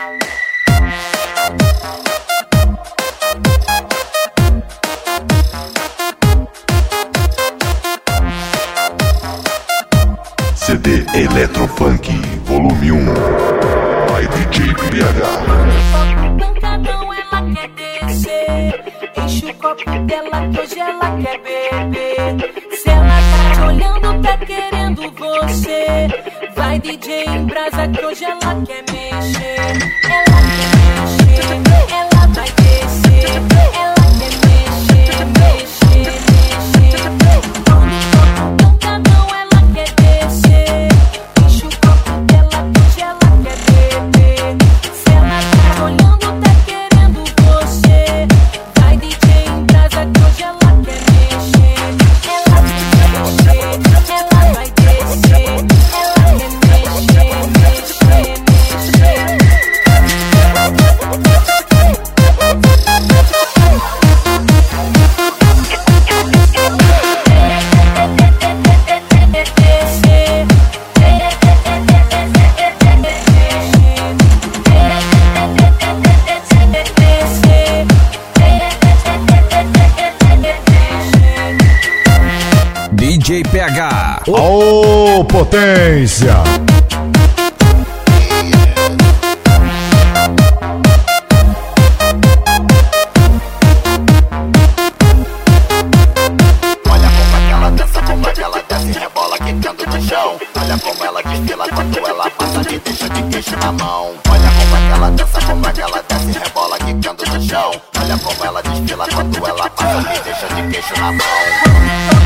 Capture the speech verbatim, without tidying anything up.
C D Eletrofunk Volume um by D J P H. Pancadão, ela quer descer. Enche o copo dela que hoje ela quer beber. Se ela tá te olhando, tá querendo você. Vai D J em brasa que hoje ela quer mexer. Ela quer mexer, ela vai descer. Ela quer mexer, mexer, mexer. Pancadão, ela quer descer. Enche o copo dela que hoje ela quer beber. Se ela tá te olhando, tá querendo você. Vai D J em brasa que hoje ela quer mexer. Ela quer mexer, ela vai descer. Ela quer mexer, mexer, mexer. D J P H. Ô, potência! Olha como é que ela dança, como é que ela desce, rebola quicando no chão. Olha como ela desfila quando ela passa e deixa de queixo na mão. Olha como é que ela dança, como é que ela desce, rebola quicando no chão. Olha como ela desfila quando ela passa e deixa de queixo na mão.